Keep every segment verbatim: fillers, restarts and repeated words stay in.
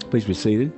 Please be seated.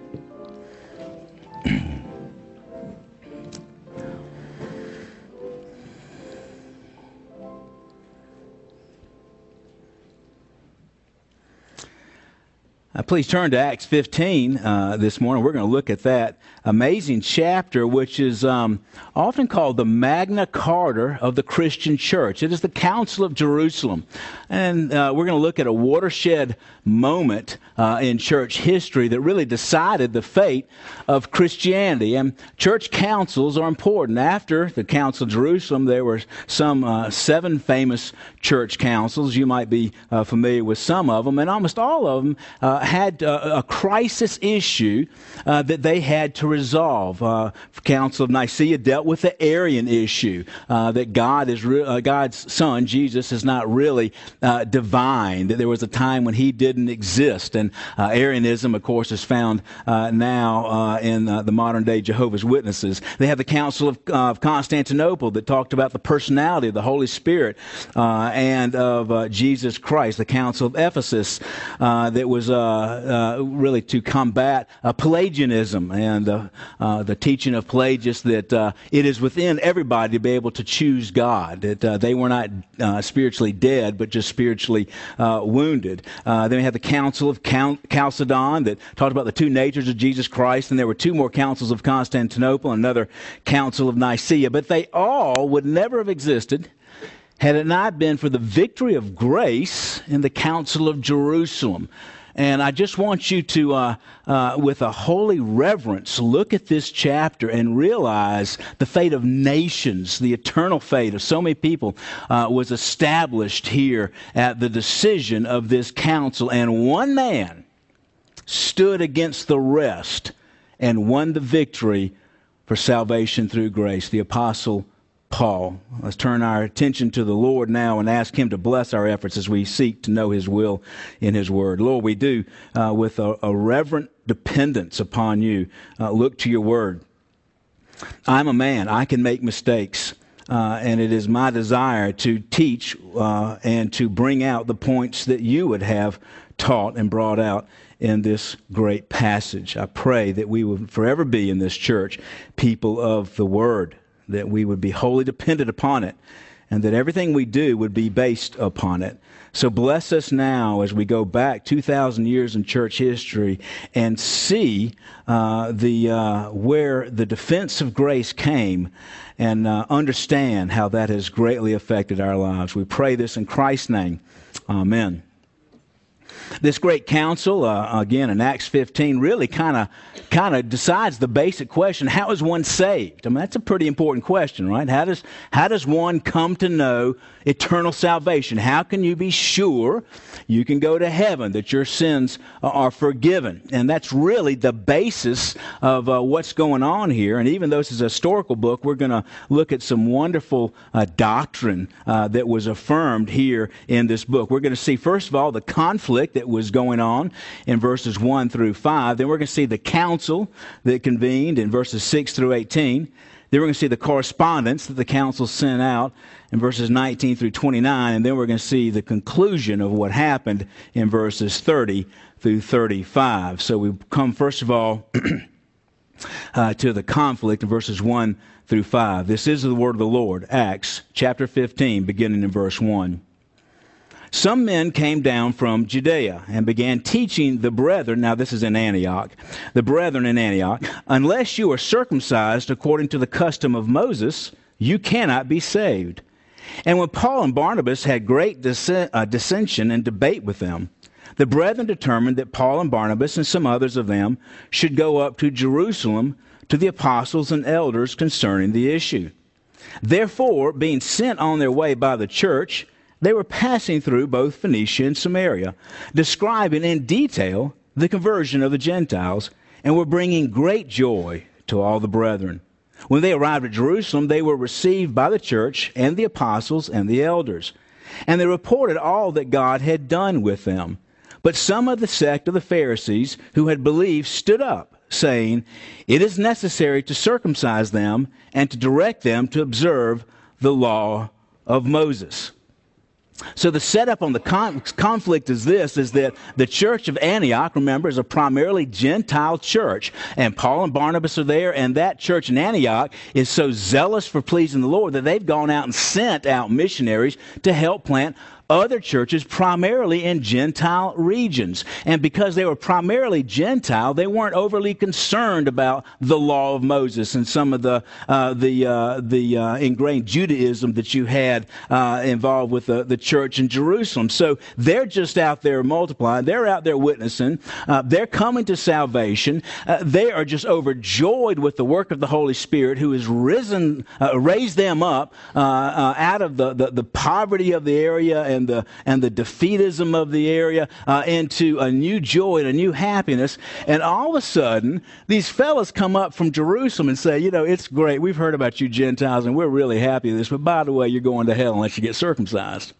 Uh, please turn to Acts fifteen uh, this morning. We're going to look at that amazing chapter, which is um, often called the Magna Carta of the Christian Church. It is the Council of Jerusalem. And uh, we're going to look at a watershed moment uh, in church history that really decided the fate of Christianity. And church councils are important. After the Council of Jerusalem, there were some uh, seven famous church councils. You might be uh, familiar with some of them. And almost all of them uh, had uh, a crisis issue uh, that they had to resolve. Uh, Council of Nicaea dealt with the Arian issue, uh, that God is re- uh, God's Son, Jesus, is not really uh, divine, that there was a time when he didn't exist. And uh, Arianism, of course, is found uh, now uh, in uh, the modern-day Jehovah's Witnesses. They have the Council of, uh, of Constantinople that talked about the personality of the Holy Spirit uh, and of uh, Jesus Christ. The Council of Ephesus uh, that was uh, uh, really to combat uh, Pelagianism and uh, uh, the teaching of Pelagius that uh, it is within everybody to be able to choose God, that uh, they were not uh, spiritually dead, but just spiritually uh, wounded. Uh, then we have the Council of Cal- Chalcedon that talked about the two natures of Jesus Christ, and there were two more councils of Constantinople and another Council of Nicaea, but they all would never have existed had it not been for the victory of grace in the Council of Jerusalem. And I just want you to, uh, uh, with a holy reverence, look at this chapter and realize the fate of nations, the eternal fate of so many people uh, was established here at the decision of this council. And one man stood against the rest and won the victory for salvation through grace, the Apostle Paul. Let's turn our attention to the Lord now and ask him to bless our efforts as we seek to know his will in his word. Lord, we do uh, with a, a reverent dependence upon you. Uh, look to your word. I'm a man. I can make mistakes. Uh, and it is my desire to teach uh, and to bring out the points that you would have taught and brought out in this great passage. I pray that we will forever be in this church people of the word, that we would be wholly dependent upon it, and that everything we do would be based upon it. So bless us now as we go back two thousand years in church history and see uh, the uh, where the defense of grace came, and uh, understand how that has greatly affected our lives. We pray this in Christ's name. Amen. This great council, uh, again in Acts fifteen, really kind of kind of decides the basic question: how is one saved? I mean, that's a pretty important question, right? How does how does one come to know eternal salvation? How can you be sure you can go to heaven, that your sins are forgiven? And that's really the basis of uh, what's going on here. And even though this is a historical book, we're going to look at some wonderful uh, doctrine uh, that was affirmed here in this book. We're going to see, first of all, the conflict that was going on in verses one through five. Then we're going to see the council that convened in verses six through eighteen. Then we're going to see the correspondence that the council sent out in verses nineteen through twenty-nine. And then we're going to see the conclusion of what happened in verses thirty through thirty-five. So we come, first of all, uh, to the conflict in verses one through five. This is the word of the Lord, Acts chapter fifteen, beginning in verse one. Some men came down from Judea and began teaching the brethren, now this is in Antioch, the brethren in Antioch, unless you are circumcised according to the custom of Moses, you cannot be saved. And when Paul and Barnabas had great dis- uh, dissension and debate with them, the brethren determined that Paul and Barnabas and some others of them should go up to Jerusalem to the apostles and elders concerning the issue. Therefore, being sent on their way by the church, they were passing through both Phoenicia and Samaria, describing in detail the conversion of the Gentiles, and were bringing great joy to all the brethren. When they arrived at Jerusalem, they were received by the church and the apostles and the elders. And they reported all that God had done with them. But some of the sect of the Pharisees who had believed stood up, saying, "It is necessary to circumcise them and to direct them to observe the law of Moses." So the setup on the con- conflict is this, is that the church of Antioch, remember, is a primarily Gentile church. And Paul and Barnabas are there, and that church in Antioch is so zealous for pleasing the Lord that they've gone out and sent out missionaries to help plant other churches, primarily in Gentile regions. And because they were primarily Gentile, they weren't overly concerned about the law of Moses and some of the uh, the uh, the uh, ingrained Judaism that you had uh, involved with the, the church in Jerusalem. So they're just out there multiplying. They're out there witnessing. Uh, they're coming to salvation. Uh, they are just overjoyed with the work of the Holy Spirit, who has risen, uh, raised them up uh, uh, out of the, the, the poverty of the area and And the, and the defeatism of the area uh, into a new joy and a new happiness. And all of a sudden, these fellas come up from Jerusalem and say, you know, it's great. We've heard about you Gentiles, and we're really happy with this. But by the way, you're going to hell unless you get circumcised.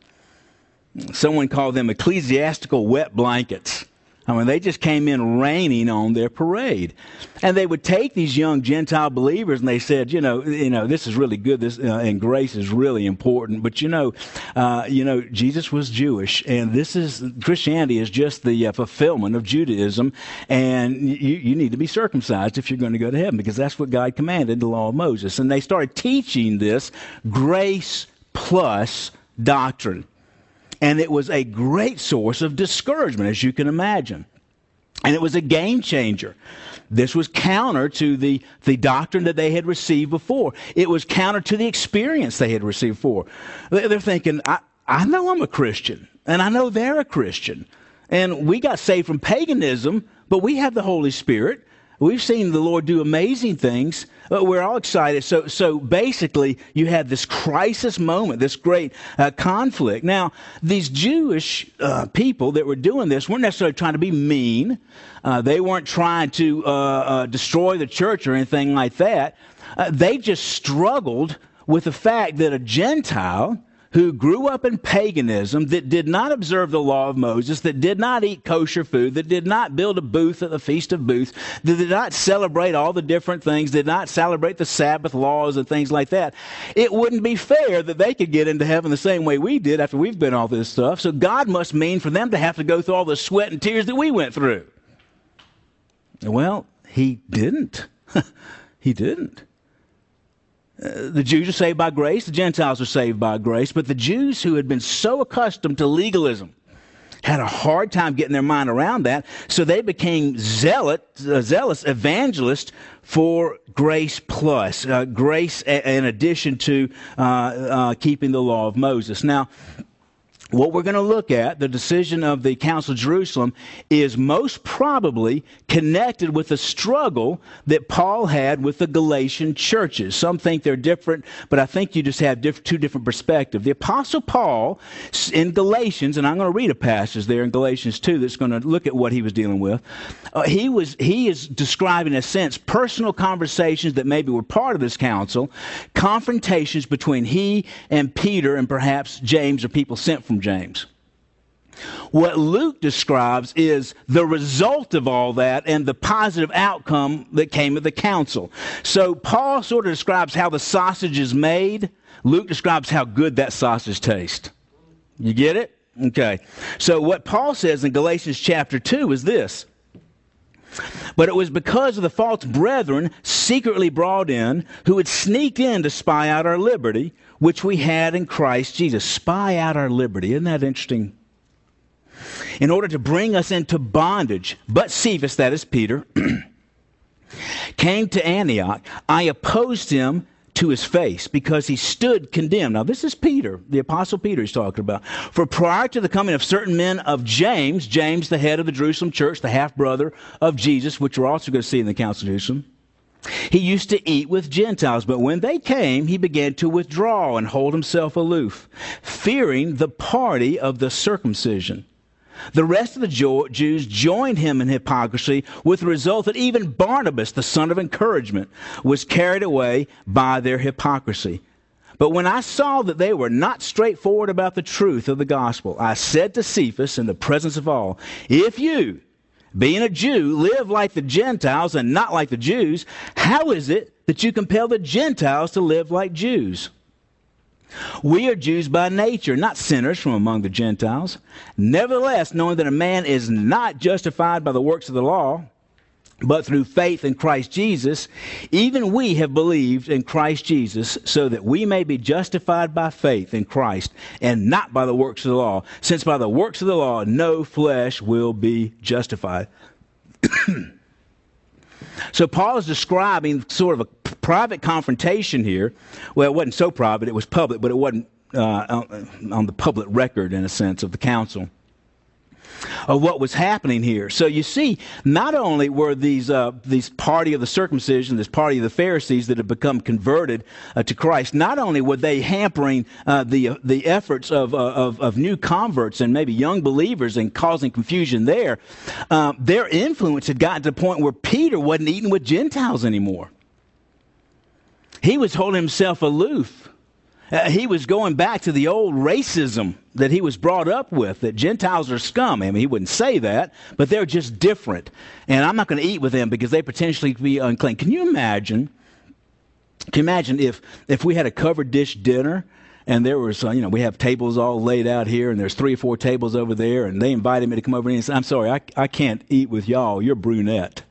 Someone called them ecclesiastical wet blankets. I mean, they just came in raining on their parade. And they would take these young Gentile believers and they said, you know, you know, this is really good, this uh, and grace is really important. But, you know, uh, you know, Jesus was Jewish, and this is, Christianity is just the uh, fulfillment of Judaism, and you, you need to be circumcised if you're going to go to heaven, because that's what God commanded, the law of Moses. And they started teaching this grace plus doctrine. And it was a great source of discouragement, as you can imagine. And it was a game changer. This was counter to the, the doctrine that they had received before. It was counter to the experience they had received before. They're thinking, I, I know I'm a Christian, and I know they're a Christian. And we got saved from paganism, but we have the Holy Spirit. We've seen the Lord do amazing things. We're all excited. So so basically, you had this crisis moment, this great uh, conflict. Now, these Jewish uh, people that were doing this weren't necessarily trying to be mean. Uh, they weren't trying to uh, uh, destroy the church or anything like that. Uh, they just struggled with the fact that a Gentile who grew up in paganism, that did not observe the law of Moses, that did not eat kosher food, that did not build a booth at the Feast of Booths, that did not celebrate all the different things, did not celebrate the Sabbath laws and things like that. It wouldn't be fair that they could get into heaven the same way we did after we've been all this stuff. So God must mean for them to have to go through all the sweat and tears that we went through. Well, he didn't. He didn't. Uh, the Jews are saved by grace, the Gentiles are saved by grace, but the Jews who had been so accustomed to legalism had a hard time getting their mind around that, so they became zealot, uh, zealous evangelists for grace plus, uh, grace a- in addition to uh, uh, keeping the law of Moses. Now, what we're going to look at, the decision of the Council of Jerusalem, is most probably connected with the struggle that Paul had with the Galatian churches. Some think they're different, but I think you just have diff- two different perspectives. The Apostle Paul in Galatians, and I'm going to read a passage there in Galatians two that's going to look at what he was dealing with. Uh, he was he is describing, in a sense, personal conversations that maybe were part of this council, confrontations between he and Peter and perhaps James or people sent from James. What Luke describes is the result of all that and the positive outcome that came of the council. So Paul sort of describes how the sausage is made. Luke describes how good that sausage tastes. You get it? Okay. So what Paul says in Galatians chapter two is this. But it was because of the false brethren secretly brought in, who had sneaked in to spy out our liberty, which we had in Christ Jesus. Spy out our liberty. Isn't that interesting? In order to bring us into bondage. But Cephas, that is Peter, came to Antioch. I opposed him to his face because he stood condemned. Now this is Peter, the Apostle Peter he's talking about. For prior to the coming of certain men of James, James the head of the Jerusalem church, the half-brother of Jesus, which we're also going to see in the Council of Jerusalem, he used to eat with Gentiles, but when they came, he began to withdraw and hold himself aloof, fearing the party of the circumcision. The rest of the Jews joined him in hypocrisy, with the result that even Barnabas, the son of encouragement, was carried away by their hypocrisy. But when I saw that they were not straightforward about the truth of the gospel, I said to Cephas in the presence of all, if you, being a Jew, live like the Gentiles and not like the Jews, how is it that you compel the Gentiles to live like Jews? We are Jews by nature, not sinners from among the Gentiles. Nevertheless, knowing that a man is not justified by the works of the law, but through faith in Christ Jesus, even we have believed in Christ Jesus, so that we may be justified by faith in Christ, and not by the works of the law, since by the works of the law no flesh will be justified. So Paul is describing sort of a private confrontation here. Well, it wasn't so private, it was public, but it wasn't uh, on the public record, in a sense, of the council, of what was happening here. So you see, not only were these uh, these party of the circumcision, this party of the Pharisees that had become converted uh, to Christ, not only were they hampering uh, the the efforts of, uh, of of new converts and maybe young believers and causing confusion there, uh, their influence had gotten to the point where Peter wasn't eating with Gentiles anymore. He was holding himself aloof. Uh, he was going back to the old racism that he was brought up with, that Gentiles are scum. I mean, he wouldn't say that, but they're just different. And I'm not going to eat with them because they potentially could be unclean. Can you imagine, can you imagine if, if we had a covered dish dinner and there was, uh, you know, we have tables all laid out here and there's three or four tables over there and they invited me to come over and say, I'm sorry, I, I can't eat with y'all. You're brunette.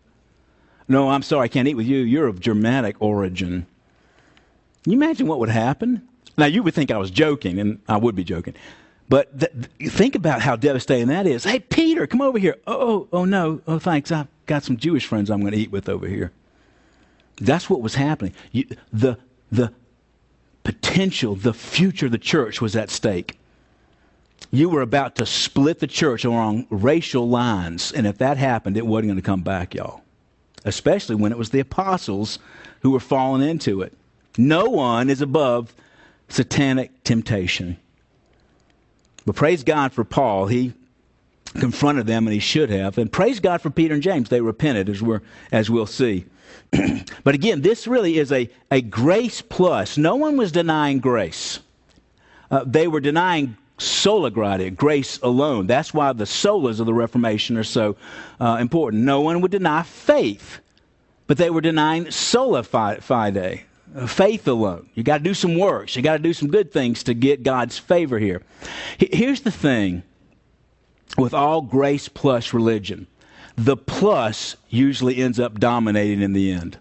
No, I'm sorry, I can't eat with you. You're of Germanic origin. Can you imagine what would happen? Now, you would think I was joking, and I would be joking. But th- th- think about how devastating that is. Hey, Peter, come over here. Oh, oh, oh, no. Oh, thanks. I've got some Jewish friends I'm going to eat with over here. That's what was happening. You, the, the potential, the future of the church was at stake. You were about to split the church along racial lines, and if that happened, it wasn't going to come back, y'all. Especially when it was the apostles who were falling into it. No one is above satanic temptation. But praise God for Paul. He confronted them, and he should have. And praise God for Peter and James. They repented, as we're as we'll see. But again, this really is a, a grace plus. No one was denying grace. Uh, they were denying sola gratia, grace alone. That's why the solas of the Reformation are so uh, important. No one would deny faith, but they were denying sola fide. Faith alone. You got to do some works. You got to do some good things to get God's favor here. Here's the thing with all grace plus religion. The plus usually ends up dominating in the end.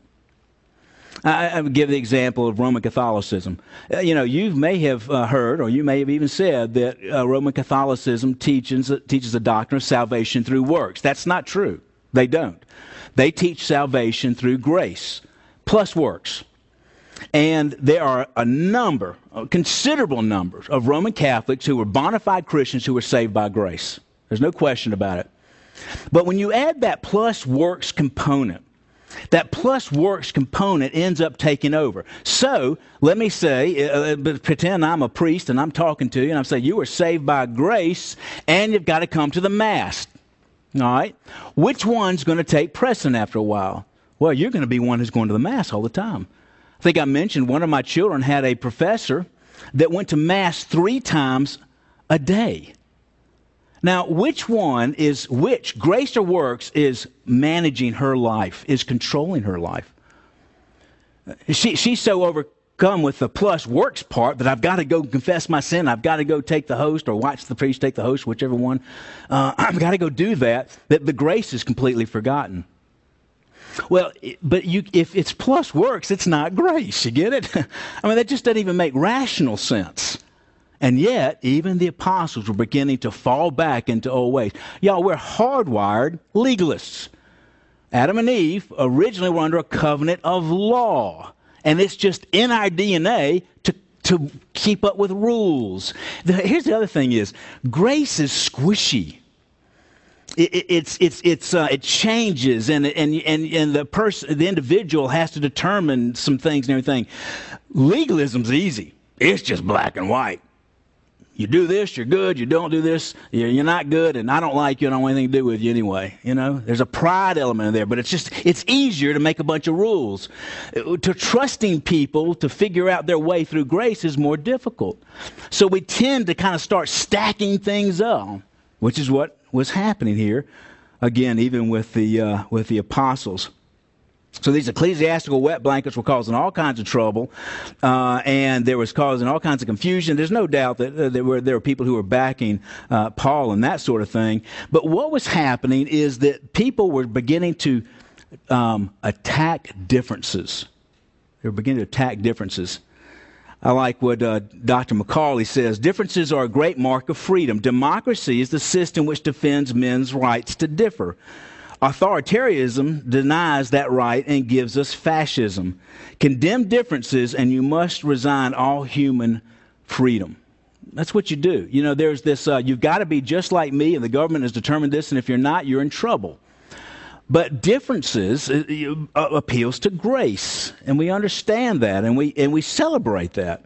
I, I would give the example of Roman Catholicism. Uh, you know, you may have uh, heard, or you may have even said, that uh, Roman Catholicism teaches, uh, teaches a doctrine of salvation through works. That's not true. They don't. They teach salvation through grace plus works. And there are a number, a considerable numbers of Roman Catholics who were bona fide Christians who were saved by grace. There's no question about it. But when you add that plus works component, that plus works component ends up taking over. So let me say, uh, pretend I'm a priest and I'm talking to you and I'm saying you were saved by grace and you've got to come to the Mass. All right? Which one's going to take precedent after a while? Well, you're going to be one who's going to the Mass all the time. I think I mentioned one of my children had a professor that went to Mass three times a day. Now, which one is which, grace or works, is managing her life, is controlling her life? She, she's so overcome with the plus works part that I've got to go confess my sin. I've got to go take the host or watch the priest take the host, whichever one. Uh, I've got to go do that, that the grace is completely forgotten. Well, but you, if it's plus works, it's not grace. You get it? I mean, that just doesn't even make rational sense. And yet, even the apostles were beginning to fall back into old ways. Y'all, we're hardwired legalists. Adam and Eve originally were under a covenant of law. And it's just in our D N A to, to keep up with rules. The, here's the other thing is, grace is squishy. It, it, it's it's it's uh, it changes, and and and and the person, the individual, has to determine some things and everything. Legalism's easy; it's just black and white. You do this, you're good. You don't do this, you're, you're not good. And I don't like you. I don't want anything to do with you anyway. You know, there's a pride element in there, but it's just it's easier to make a bunch of rules. To trusting people to figure out their way through grace is more difficult. So we tend to kind of start stacking things up, which is what was happening here, again, even with the uh, with the apostles. So these ecclesiastical wet blankets were causing all kinds of trouble, uh, and there was causing all kinds of confusion. There's no doubt that uh, there were there were people who were backing uh, Paul and that sort of thing. But what was happening is that people were beginning to um, attack differences. They were beginning to attack differences. I like what uh, Doctor Macaulay says. Differences are a great mark of freedom. Democracy is the system which defends men's rights to differ. Authoritarianism denies that right and gives us fascism. Condemn differences and you must resign all human freedom. That's what you do. You know, there's this, uh, you've got to be just like me, and the government has determined this, and if you're not, you're in trouble. But differences uh, uh, appeals to grace, and we understand that, and we and we celebrate that.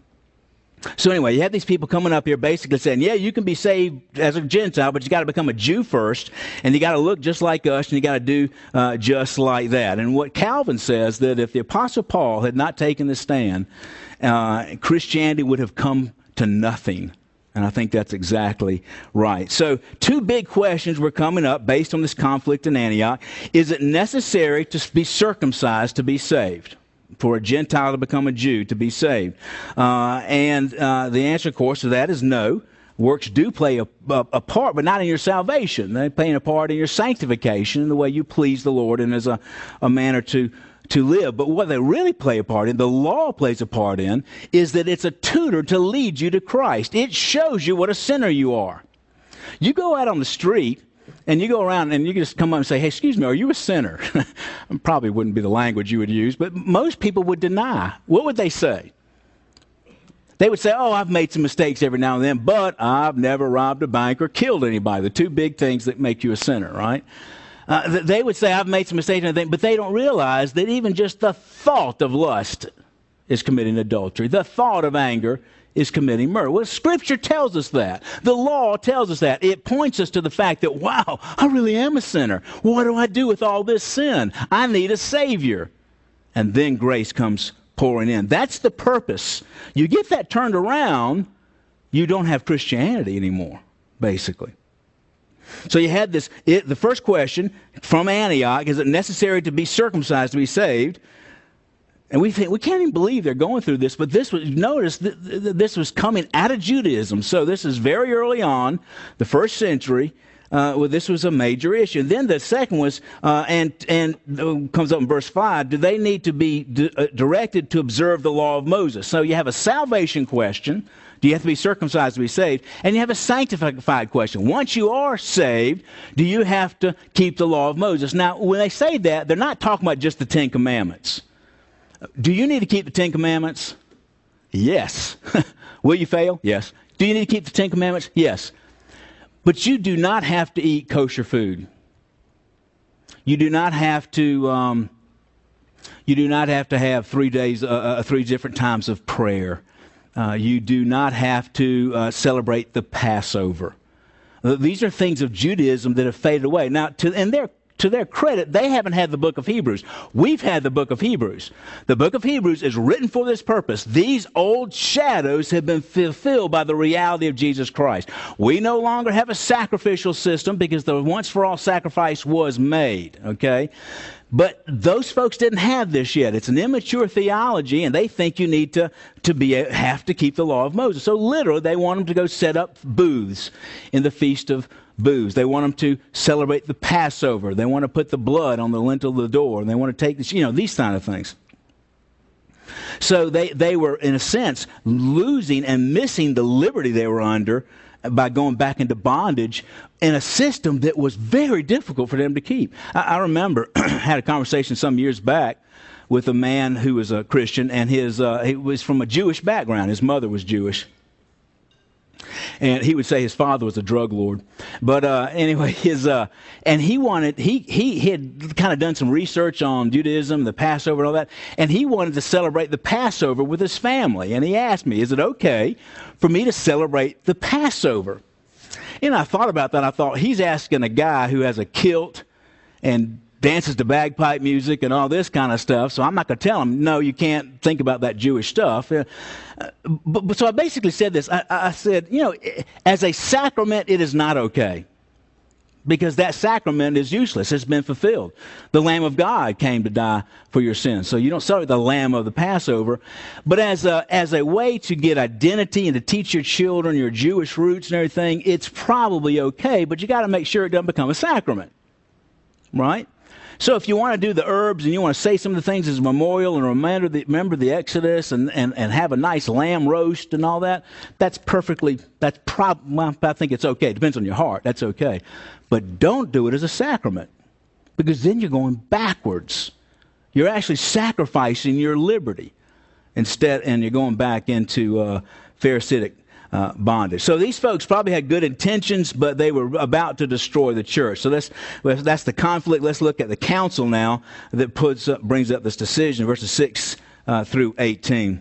So anyway, you have these people coming up here basically saying, yeah, you can be saved as a Gentile, but you got to become a Jew first, and you got to look just like us, and you got to do uh, just like that. And what Calvin says, that if the Apostle Paul had not taken this stand, uh, Christianity would have come to nothing. And I think that's exactly right. So two big questions were coming up based on this conflict in Antioch. Is it necessary to be circumcised to be saved? For a Gentile to become a Jew to be saved? Uh, and uh, the answer, of course, to that is no. Works do play a, a, a part, but not in your salvation. They play a part in your sanctification, in the way you please the Lord and as a, a manner to to live. But what they really play a part in, the law plays a part in, is that it's a tutor to lead you to Christ. It shows you what a sinner you are. You go out on the street and you go around and you just come up and say, hey, excuse me, are you a sinner? Probably wouldn't be the language you would use, but most people would deny. What would they say? They would say, oh, I've made some mistakes every now and then, but I've never robbed a bank or killed anybody. The two big things that make you a sinner, right? Uh, they would say, I've made some mistakes, but they don't realize that even just the thought of lust is committing adultery. The thought of anger is committing murder. Well, Scripture tells us that. The law tells us that. It points us to the fact that, wow, I really am a sinner. What do I do with all this sin? I need a Savior. And then grace comes pouring in. That's the purpose. You get that turned around, you don't have Christianity anymore, basically. So you had this, it, the first question from Antioch, is it necessary to be circumcised to be saved? And we think, we can't even believe they're going through this, but this was, notice that this was coming out of Judaism. So this is very early on, the first century, uh, well, this was a major issue. And then the second was, uh, and and uh, comes up in verse five, do they need to be d- uh, directed to observe the law of Moses? So you have a salvation question. Do you have to be circumcised to be saved? And you have a sanctified question. Once you are saved, do you have to keep the law of Moses? Now, when they say that, they're not talking about just the Ten Commandments. Do you need to keep the Ten Commandments? Yes. Will you fail? Yes. Do you need to keep the Ten Commandments? Yes. But you do not have to eat kosher food. You do not have to. Um, you do not have to have three days, uh, uh, three different times of prayer. Uh, you do not have to uh, celebrate the Passover. Uh, these are things of Judaism that have faded away. Now, to, and their, to their credit, they haven't had the book of Hebrews. We've had the book of Hebrews. The book of Hebrews is written for this purpose. These old shadows have been fulfilled by the reality of Jesus Christ. We no longer have a sacrificial system because the once-for-all sacrifice was made, okay? But those folks didn't have this yet. It's an immature theology, and they think you need to, to be have to keep the law of Moses. So literally, they want them to go set up booths in the Feast of Booths. They want them to celebrate the Passover. They want to put the blood on the lintel of the door. And they want to take this, you know, these kind of things. So they, they were, in a sense, losing and missing the liberty they were under by going back into bondage in a system that was very difficult for them to keep. I, I remember I had a conversation some years back with a man who was a Christian, and his uh, he was from a Jewish background. His mother was Jewish. And he would say his father was a drug lord. But uh, anyway, his uh, and he wanted, he, he, he had kind of done some research on Judaism, the Passover and all that, and he wanted to celebrate the Passover with his family. And he asked me, is it okay for me to celebrate the Passover? And I thought about that. I thought, he's asking a guy who has a kilt and dances to bagpipe music and all this kind of stuff, so I'm not going to tell him, no, you can't think about that Jewish stuff. Uh, but, but so I basically said this. I, I said, you know, as a sacrament, it is not okay. because that sacrament is useless. It's been fulfilled. The Lamb of God came to die for your sins. So you don't celebrate the Lamb of the Passover. But as a, as a way to get identity and to teach your children your Jewish roots and everything, it's probably okay, but you got to make sure it doesn't become a sacrament. Right? So if you want to do the herbs and you want to say some of the things as a memorial and remember the, remember the Exodus and, and, and have a nice lamb roast and all that, that's perfectly, that's prob- well, I think it's okay. It depends on your heart. That's okay. But don't do it as a sacrament, because then you're going backwards. You're actually sacrificing your liberty instead, and you're going back into uh, Pharisaic Uh, bondage. So these folks probably had good intentions, but they were about to destroy the church. So that's that's the conflict. Let's look at the council now that puts up, brings up this decision, verses six uh, through eighteen.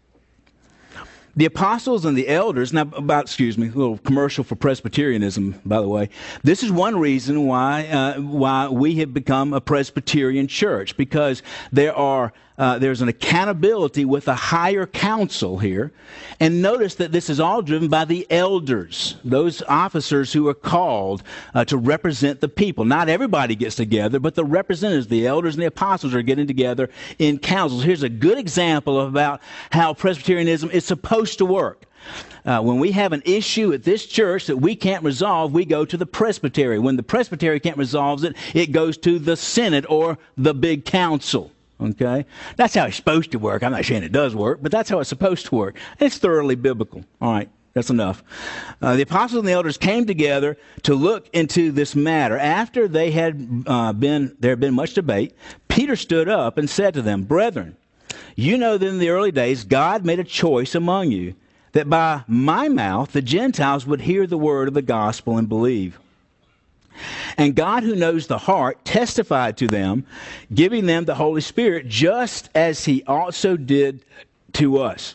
The apostles and the elders, now about, excuse me, a little commercial for Presbyterianism, by the way. This is one reason why uh, why we have become a Presbyterian church, because there are uh, there's an accountability with a higher council here. And notice that this is all driven by the elders, those officers who are called uh, to represent the people. Not everybody gets together, but the representatives, the elders and the apostles, are getting together in councils. Here's a good example about how Presbyterianism is supposed to work. Uh, when we have an issue at this church that we can't resolve, we go to the presbytery. When the presbytery can't resolve it, it goes to the synod or the big council. Okay? That's how it's supposed to work. I'm not saying it does work, but that's how it's supposed to work. It's thoroughly biblical. All right, that's enough. Uh, the apostles and the elders came together to look into this matter. After they had uh, been, there had been much debate, Peter stood up and said to them, "Brethren, you know that in the early days God made a choice among you, that by my mouth the Gentiles would hear the word of the gospel and believe. And God, who knows the heart, testified to them, giving them the Holy Spirit, just as he also did to us.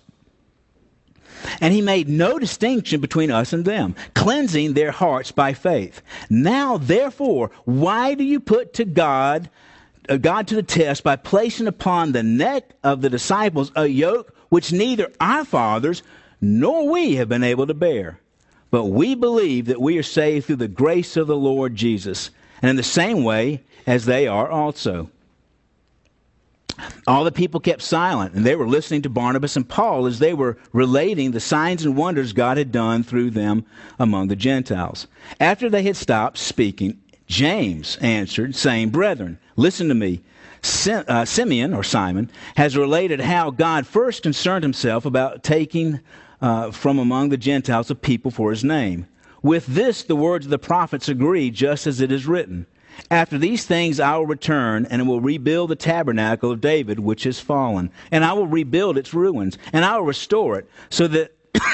And he made no distinction between us and them, cleansing their hearts by faith. Now, therefore, why do you put to God, uh, God to the test by placing upon the neck of the disciples a yoke which neither our fathers nor we have been able to bear? But we believe that we are saved through the grace of the Lord Jesus, and in the same way as they are also." All the people kept silent, and they were listening to Barnabas and Paul as they were relating the signs and wonders God had done through them among the Gentiles. After they had stopped speaking, James answered, saying, "Brethren, listen to me. Sim- uh, Simeon, or Simon, has related how God first concerned himself about taking Uh, from among the Gentiles a people for his name. With this the words of the prophets agree, just as it is written, After these things I will return, and will rebuild the tabernacle of David, which is fallen. And I will rebuild its ruins, and I will restore it, so that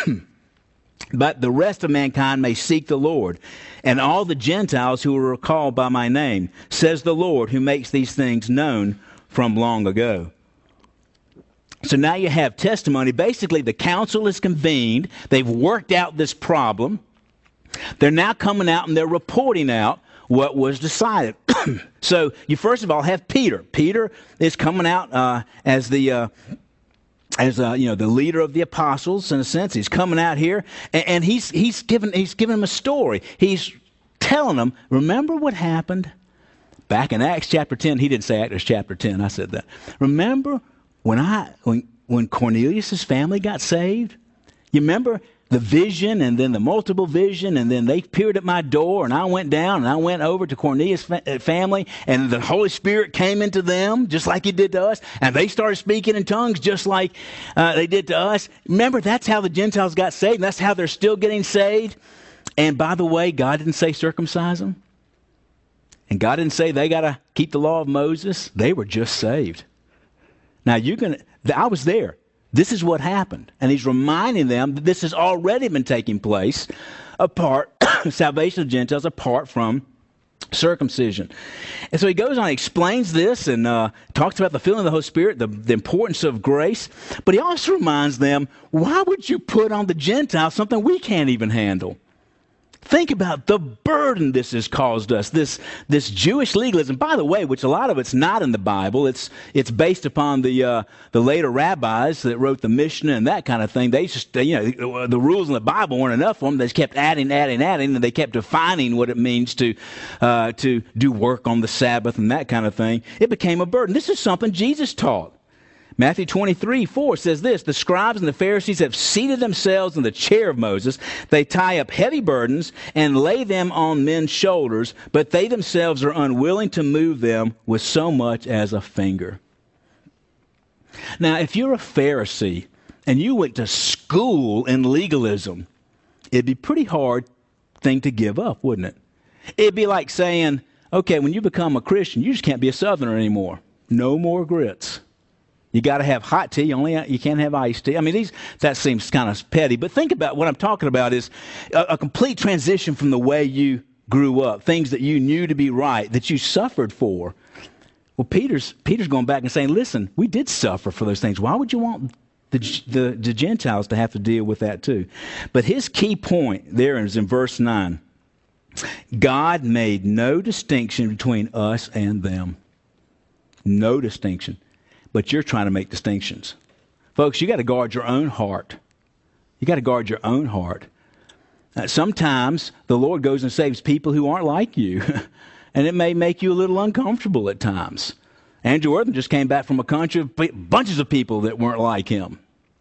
but the rest of mankind may seek the Lord, and all the Gentiles who are called by my name, says the Lord, who makes these things known from long ago." So now you have testimony. Basically, the council is convened. They've worked out this problem. They're now coming out and they're reporting out what was decided. So you first of all have Peter. Peter is coming out uh, as the uh, as uh, you know the leader of the apostles in a sense. He's coming out here and, and he's he's giving he's giving them a story. He's telling them, remember what happened back in Acts chapter ten. He didn't say Acts chapter ten. I said that. Remember. When I when when Cornelius' family got saved, you remember the vision and then the multiple vision, and then they appeared at my door, and I went down and I went over to Cornelius' fa- family, and the Holy Spirit came into them just like he did to us, and they started speaking in tongues just like uh, they did to us. Remember, that's how the Gentiles got saved. That's how they're still getting saved. And by the way, God didn't say circumcise them, and God didn't say they got to keep the law of Moses. They were just saved. Now, you're going to, I was there. This is what happened. And he's reminding them that this has already been taking place apart, salvation of Gentiles apart from circumcision. And so he goes on, he explains this and uh, talks about the filling of the Holy Spirit, the, the importance of grace. But he also reminds them, why would you put on the Gentiles something we can't even handle? Think about the burden this has caused us, this this Jewish legalism. By the way, which a lot of it's not in the Bible. It's it's based upon the uh, the later rabbis that wrote the Mishnah and that kind of thing. They just, you know, the rules in the Bible weren't enough for them. They just kept adding, adding, adding, and they kept defining what it means to uh, to do work on the Sabbath and that kind of thing. It became a burden. This is something Jesus taught. Matthew twenty-three, four says this, the scribes and the Pharisees have seated themselves in the chair of Moses. They tie up heavy burdens and lay them on men's shoulders, but they themselves are unwilling to move them with so much as a finger. Now, if you're a Pharisee and you went to school in legalism, it'd be a pretty hard thing to give up, wouldn't it? It'd be like saying, okay, when you become a Christian, you just can't be a Southerner anymore. No more grits. You got to have hot tea. You only you can't have iced tea. I mean, these that seems kind of petty, but think about what I'm talking about is a, a complete transition from the way you grew up, things that you knew to be right, that you suffered for. Well, Peter's Peter's going back and saying, listen, we did suffer for those things. Why would you want the the, the Gentiles to have to deal with that too? But his key point there is in verse nine. God made no distinction between us and them. No distinction. But you're trying to make distinctions. Folks, you got to guard your own heart. You got to guard your own heart. Uh, sometimes the Lord goes and saves people who aren't like you. And it may make you a little uncomfortable at times. Andrew Wortham just came back from a country of bunches of people that weren't like him.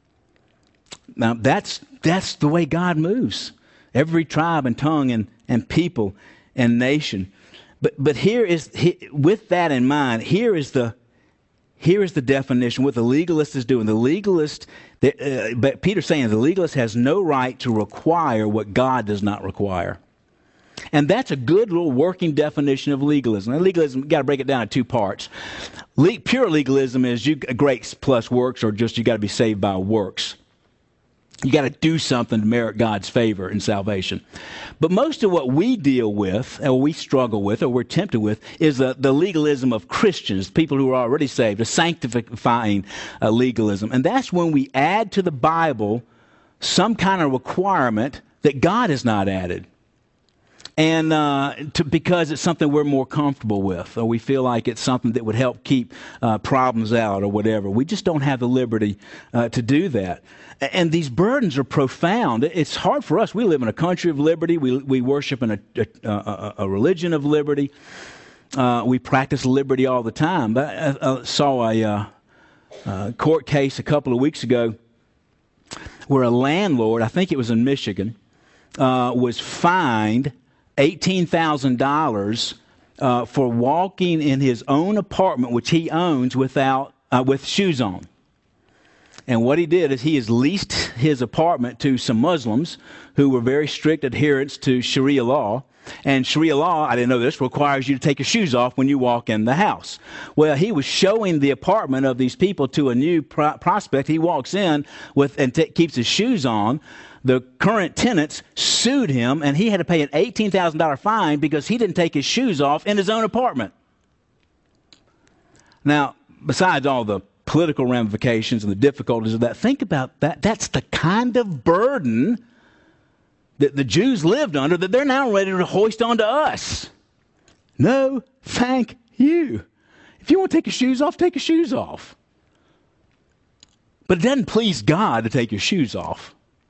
Now, that's that's the way God moves. Every tribe and tongue and, and people and nation. But but here is, with that in mind, here is the Here is the definition, what the legalist is doing. The legalist, uh, but Peter's saying the legalist has no right to require what God does not require. And that's a good little working definition of legalism. Now, legalism, you got to break it down in two parts. Le- pure legalism is you grace plus works, or just you got to be saved by works. You got to do something to merit God's favor in salvation. But most of what we deal with, or we struggle with, or we're tempted with, is the, the legalism of Christians, people who are already saved, a sanctifying uh, legalism. And that's when we add to the Bible some kind of requirement that God has not added. And uh, to, because it's something we're more comfortable with, or we feel like it's something that would help keep uh, problems out or whatever. We just don't have the liberty uh, to do that. And these burdens are profound. It's hard for us. We live in a country of liberty. We we worship in a, a, a religion of liberty. Uh, we practice liberty all the time. But I, I saw a uh, uh, court case a couple of weeks ago where a landlord, I think it was in Michigan, uh, was fined eighteen thousand dollars uh, for walking in his own apartment, which he owns, without uh, with shoes on. And what he did is he has leased his apartment to some Muslims who were very strict adherents to Sharia law. And Sharia law, I didn't know this, requires you to take your shoes off when you walk in the house. Well, he was showing the apartment of these people to a new pro- prospect. He walks in with and t- keeps his shoes on. The current tenants sued him, and he had to pay an eighteen thousand dollars fine because he didn't take his shoes off in his own apartment. Now, besides all the political ramifications and the difficulties of that, think about that. That's the kind of burden that the Jews lived under that they're now ready to hoist onto us. No, thank you. If you want to take your shoes off, take your shoes off. But it doesn't please God to take your shoes off.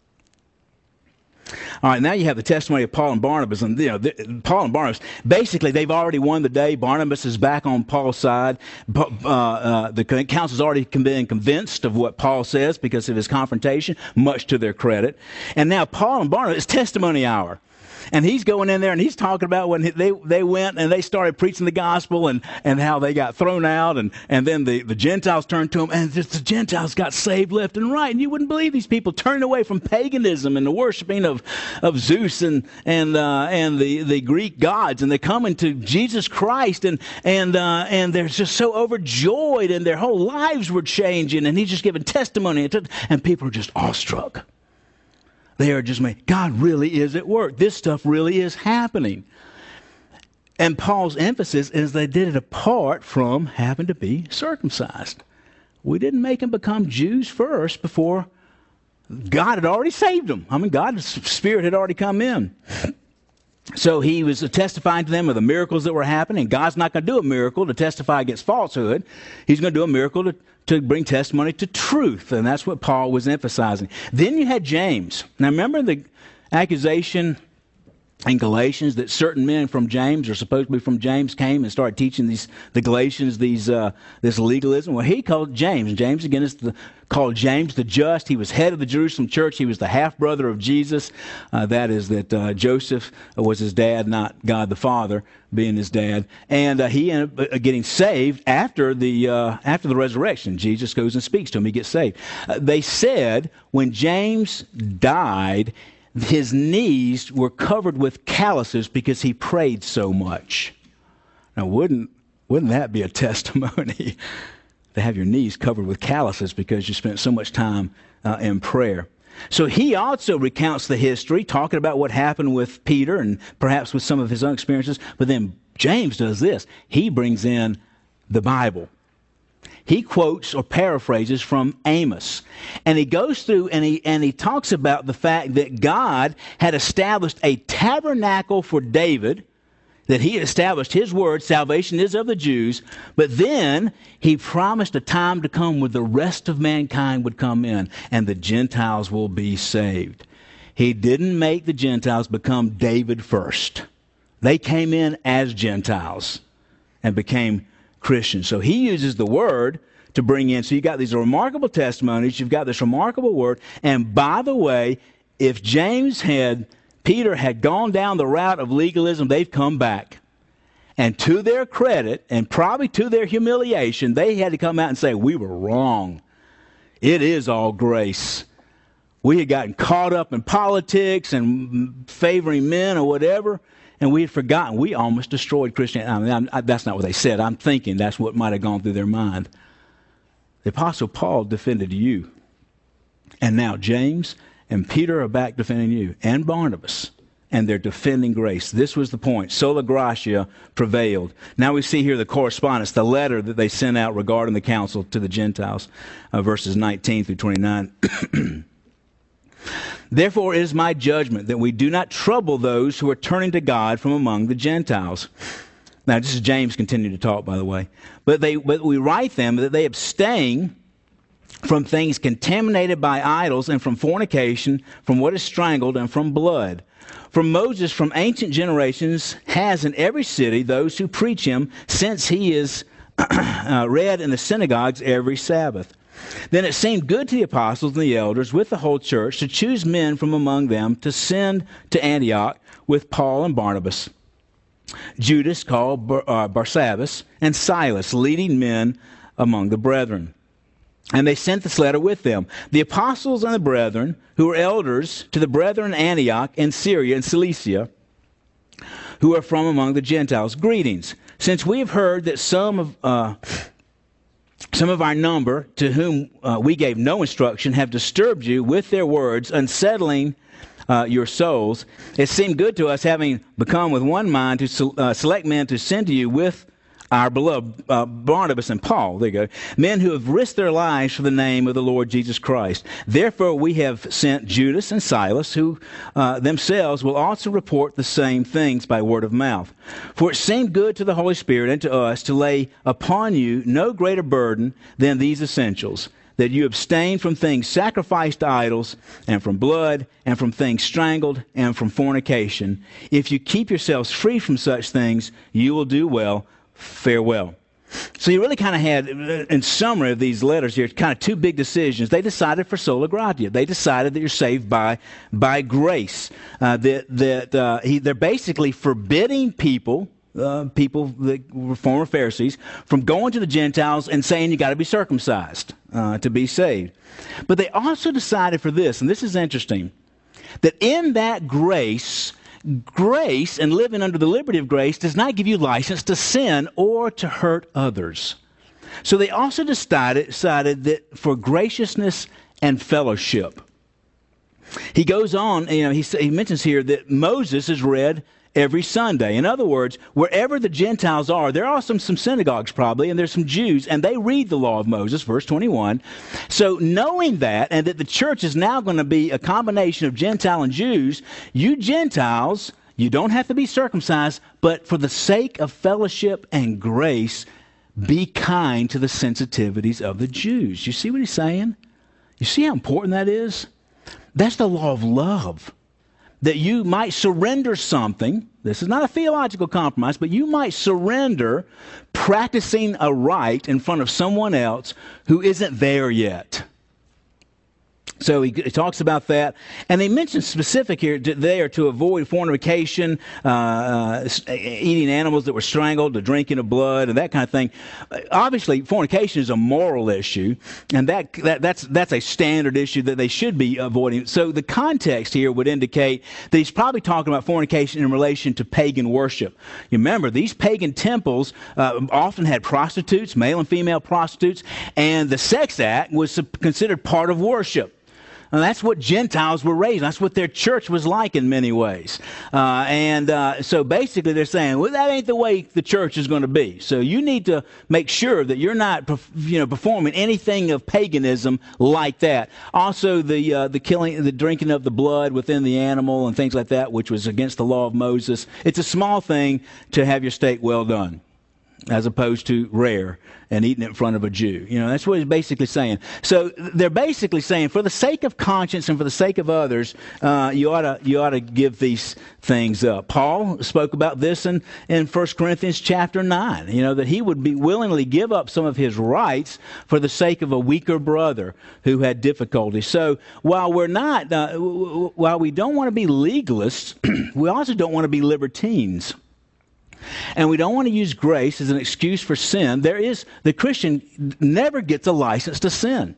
All right, now you have the testimony of Paul and Barnabas. And you know, the, Paul and Barnabas, basically, they've already won the day. Barnabas is back on Paul's side. Uh, uh, the council's already been convinced of what Paul says because of his confrontation, much to their credit. And now Paul and Barnabas, it's testimony hour. And he's going in there and he's talking about when they they went and they started preaching the gospel and, and how they got thrown out. And, and then the, the Gentiles turned to them, and just the Gentiles got saved left and right. And you wouldn't believe these people turned away from paganism and the worshiping of, of Zeus and and uh, and the, the Greek gods. And they're coming to Jesus Christ. And and uh, and they're just so overjoyed, and their whole lives were changing. And he's just giving testimony. And people are just awestruck. They are just made, God really is at work. This stuff really is happening. And Paul's emphasis is they did it apart from having to be circumcised. We didn't make them become Jews first before God had already saved them. I mean, God's Spirit had already come in. So he was testifying to them of the miracles that were happening. God's not going to do a miracle to testify against falsehood. He's going to do a miracle to, to bring testimony to truth. And that's what Paul was emphasizing. Then you had James. Now remember the accusation in Galatians that certain men from James, or supposedly from James, came and started teaching these the Galatians these uh, this legalism. Well, he called James. James again is the, called James the Just. He was head of the Jerusalem church. He was the half brother of Jesus. Uh, that is that uh, Joseph was his dad, not God the Father being his dad. And uh, he ended up getting saved after the uh, after the resurrection. Jesus goes and speaks to him. He gets saved. Uh, they said when James died, his knees were covered with calluses because he prayed so much. Now, wouldn't wouldn't that be a testimony to have your knees covered with calluses because you spent so much time uh, in prayer? So he also recounts the history, talking about what happened with Peter and perhaps with some of his own experiences. But then James does this. He brings in the Bible. He quotes or paraphrases from Amos. And he goes through and he and he talks about the fact that God had established a tabernacle for David, that he had established his word, salvation is of the Jews, but then he promised a time to come where the rest of mankind would come in and the Gentiles will be saved. He didn't make the Gentiles become David first. They came in as Gentiles and became Christians. So he uses the word to bring in. So you got these remarkable testimonies. You've got this remarkable word. And by the way, if James had, Peter had gone down the route of legalism, they've come back. And to their credit, and probably to their humiliation, they had to come out and say, we were wrong. It is all grace. We had gotten caught up in politics and favoring men or whatever, and we had forgotten. We almost destroyed Christianity. I mean, I, that's not what they said. I'm thinking that's what might have gone through their mind. The Apostle Paul defended you. And now James and Peter are back defending you. And Barnabas. And they're defending grace. This was the point. Sola gratia prevailed. Now we see here the correspondence, the letter that they sent out regarding the council to the Gentiles, uh, verses nineteen through twenty-nine. Therefore it is my judgment that we do not trouble those who are turning to God from among the Gentiles. Now this is James continuing to talk, by the way. But they, but we write them that they abstain from things contaminated by idols and from fornication, from what is strangled, and from blood. For Moses from ancient generations has in every city those who preach him, since he is uh, read in the synagogues every Sabbath. Then it seemed good to the apostles and the elders with the whole church to choose men from among them to send to Antioch with Paul and Barnabas, Judas called Bar- uh, Barsabbas, and Silas, leading men among the brethren. And they sent this letter with them. The apostles and the brethren, who were elders to the brethren in Antioch and Syria and Cilicia, who are from among the Gentiles, greetings. Since we have heard that some of uh, some of our number, to whom uh, we gave no instruction, have disturbed you with their words, unsettling uh, your souls, it seemed good to us, having become with one mind, to se- uh, select men to send to you with our beloved uh, Barnabas and Paul, there you go, men who have risked their lives for the name of the Lord Jesus Christ. Therefore we have sent Judas and Silas, who uh, themselves will also report the same things by word of mouth. For it seemed good to the Holy Spirit and to us to lay upon you no greater burden than these essentials, that you abstain from things sacrificed to idols, and from blood, and from things strangled, and from fornication. If you keep yourselves free from such things, you will do well. Farewell. So you really kind of had, in summary of these letters here, kind of two big decisions. They decided for sola gratia. They decided that you're saved by by grace. Uh, that that uh, he, they're basically forbidding people, uh, people that were former Pharisees, from going to the Gentiles and saying you got to be circumcised uh, to be saved. But they also decided for this, and this is interesting, that in that grace, grace and living under the liberty of grace does not give you license to sin or to hurt others. So they also decided, decided that for graciousness and fellowship. He goes on, you know, he, he mentions here that Moses is read every Sunday. In other words, wherever the Gentiles are, there are some, some synagogues probably, and there's some Jews, and they read the law of Moses, verse twenty-one. So knowing that, and that the church is now going to be a combination of Gentile and Jews, you Gentiles, You don't have to be circumcised, but for the sake of fellowship and grace, be kind to the sensitivities of the Jews. You see what he's saying? You see how important that is? That's the law of love. That you might surrender something. This is not a theological compromise, but you might surrender practicing a right in front of someone else who isn't there yet. So he, he talks about that, and they mention specific here to, there to avoid fornication, uh, uh, eating animals that were strangled, the drinking of blood, and that kind of thing. Uh, obviously, fornication is a moral issue, and that, that that's that's a standard issue that they should be avoiding. So the context here would indicate that he's probably talking about fornication in relation to pagan worship. You remember, these pagan temples uh, often had prostitutes, male and female prostitutes, and the sex act was considered part of worship. And that's what Gentiles were raised. That's what their church was like in many ways. Uh, and uh, so basically they're saying, well, that ain't the way the church is going to be. So you need to make sure that you're not, you know, performing anything of paganism like that. Also, the uh, the killing, the drinking of the blood within the animal and things like that, which was against the law of Moses. It's a small thing to have your steak well done, as opposed to rare and eating it in front of a Jew. You know, that's what he's basically saying. So they're basically saying, for the sake of conscience and for the sake of others, uh, you ought to you ought to give these things up. Paul spoke about this in, in First Corinthians chapter nine, you know, that he would be willingly give up some of his rights for the sake of a weaker brother who had difficulty. So while we're not, uh, while we don't want to be legalists, we also don't want to be libertines. And we don't want to use grace as an excuse for sin. There is, the Christian never gets a license to sin.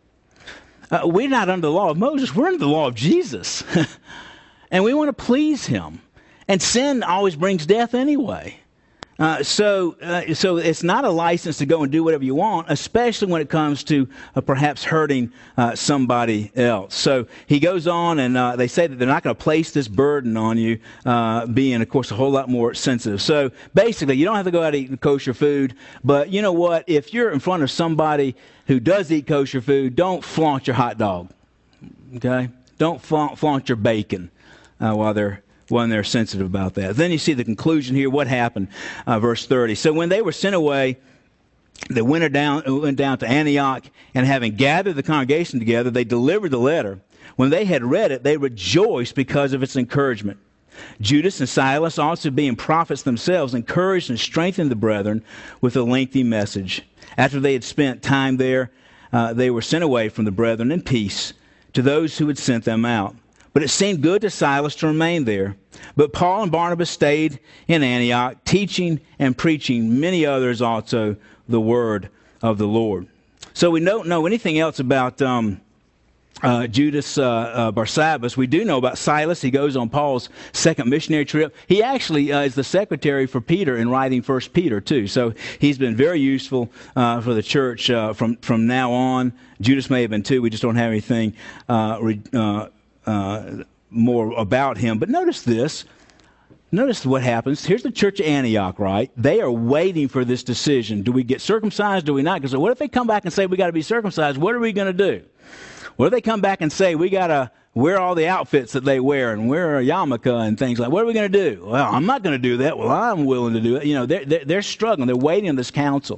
Uh, we're not under the law of Moses. We're under the law of Jesus. And we want to please him. And sin always brings death anyway. Uh, so uh, so it's not a license to go and do whatever you want, especially when it comes to uh, perhaps hurting uh, somebody else. So he goes on, and uh, they say that they're not going to place this burden on you, uh, being, of course, a whole lot more sensitive. So basically, you don't have to go out eating kosher food, but you know what? If you're in front of somebody who does eat kosher food, don't flaunt your hot dog, okay? Don't flaunt, flaunt your bacon uh, while they're when they're sensitive about that. Then you see the conclusion here. What happened? Uh, verse thirty. So when they were sent away, they went down, went down to Antioch, and having gathered the congregation together, they delivered the letter. When they had read it, they rejoiced because of its encouragement. Judas and Silas, also being prophets themselves, encouraged and strengthened the brethren with a lengthy message. After they had spent time there, uh, they were sent away from the brethren in peace to those who had sent them out. But it seemed good to Silas to remain there. But Paul and Barnabas stayed in Antioch, teaching and preaching many others also the word of the Lord. So we don't know anything else about um, uh, Judas uh, uh, Barsabbas. We do know about Silas. He goes on Paul's second missionary trip. He actually uh, is the secretary for Peter in writing First Peter too. So he's been very useful uh, for the church uh, from, from now on. Judas may have been too. We just don't have anything uh, re- uh Uh, more about him. But notice this. Notice what happens. Here's the church of Antioch, right? They are waiting for this decision. Do we get circumcised? Do we not? Because what if they come back and say we got to be circumcised? What are we going to do? What if they come back and say we got to wear all the outfits that they wear and wear a yarmulke and things like that? What are we going to do? Well, I'm not going to do that. Well, I'm willing to do it. You know, they're, they're, they're struggling. They're waiting on this council.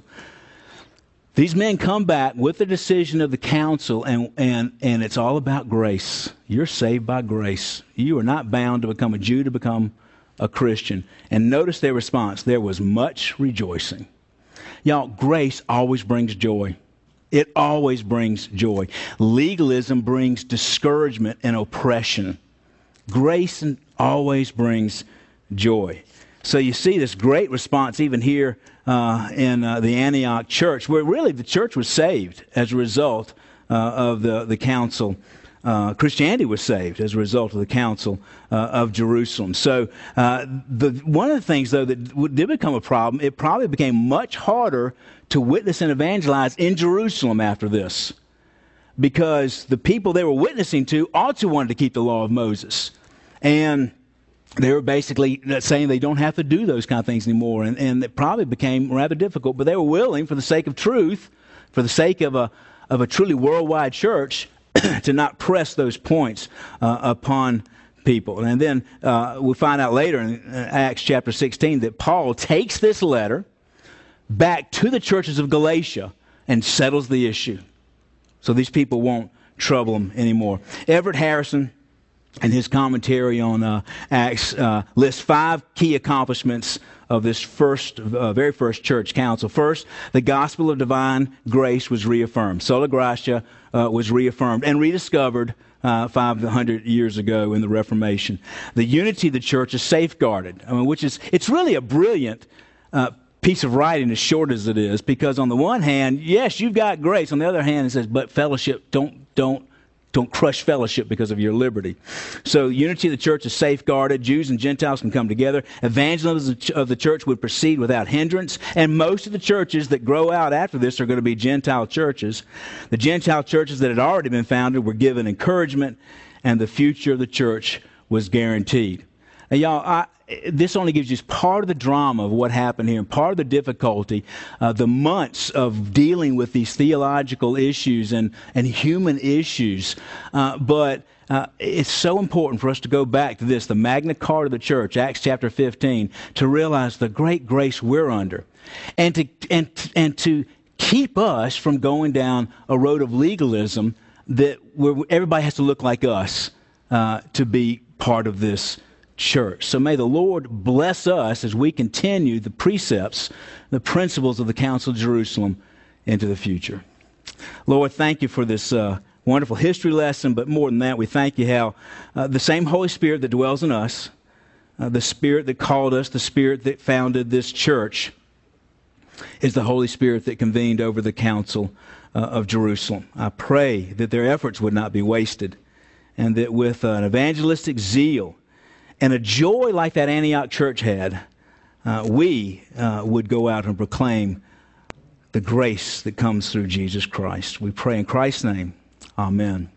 These men come back with the decision of the council, and, and, and it's all about grace. You're saved by grace. You are not bound to become a Jew to become a Christian. And notice their response. There was much rejoicing. Y'all, grace always brings joy. It always brings joy. Legalism brings discouragement and oppression. Grace always brings joy. So you see this great response even here uh, in uh, the Antioch church, where really the church was saved as a result uh, of the, the council. Uh, Christianity was saved as a result of the council uh, of Jerusalem. So uh, the, one of the things, though, that did become a problem, it probably became much harder to witness and evangelize in Jerusalem after this, because the people they were witnessing to also wanted to keep the law of Moses. And they were basically saying they don't have to do those kind of things anymore, and, and it probably became rather difficult. But they were willing, for the sake of truth, for the sake of a of a truly worldwide church, to not press those points uh, upon people. And then uh, we find out later in Acts chapter sixteen that Paul takes this letter back to the churches of Galatia and settles the issue. So these people won't trouble them anymore. Everett Harrison, in his commentary on uh, Acts, uh, lists five key accomplishments of this first, uh, very first church council. First, the gospel of divine grace was reaffirmed. Sola Gratia uh, was reaffirmed and rediscovered uh, five hundred years ago in the Reformation. The unity of the church is safeguarded, I mean, which is, it's really a brilliant uh, piece of writing, as short as it is, because on the one hand, yes, you've got grace. On the other hand, it says, but fellowship, don't, don't, Don't crush fellowship because of your liberty. So unity of the church is safeguarded. Jews and Gentiles can come together. Evangelism of the church would proceed without hindrance. And most of the churches that grow out after this are going to be Gentile churches. The Gentile churches that had already been founded were given encouragement, and the future of the church was guaranteed. Now, y'all, I, this only gives you part of the drama of what happened here, and part of the difficulty, uh, the months of dealing with these theological issues and, and human issues. Uh, but uh, it's so important for us to go back to this, the Magna Carta of the church, Acts chapter fifteen, to realize the great grace we're under, and to and and to keep us from going down a road of legalism that where everybody has to look like us uh, to be part of this church. So may the Lord bless us as we continue the precepts, the principles of the Council of Jerusalem into the future. Lord, thank you for this uh, wonderful history lesson, but more than that, we thank you how uh, the same Holy Spirit that dwells in us, uh, the Spirit that called us, the Spirit that founded this church, is the Holy Spirit that convened over the Council uh, of Jerusalem. I pray that their efforts would not be wasted, and that with an evangelistic zeal and a joy like that Antioch church had, uh, we uh, would go out and proclaim the grace that comes through Jesus Christ. We pray in Christ's name. Amen.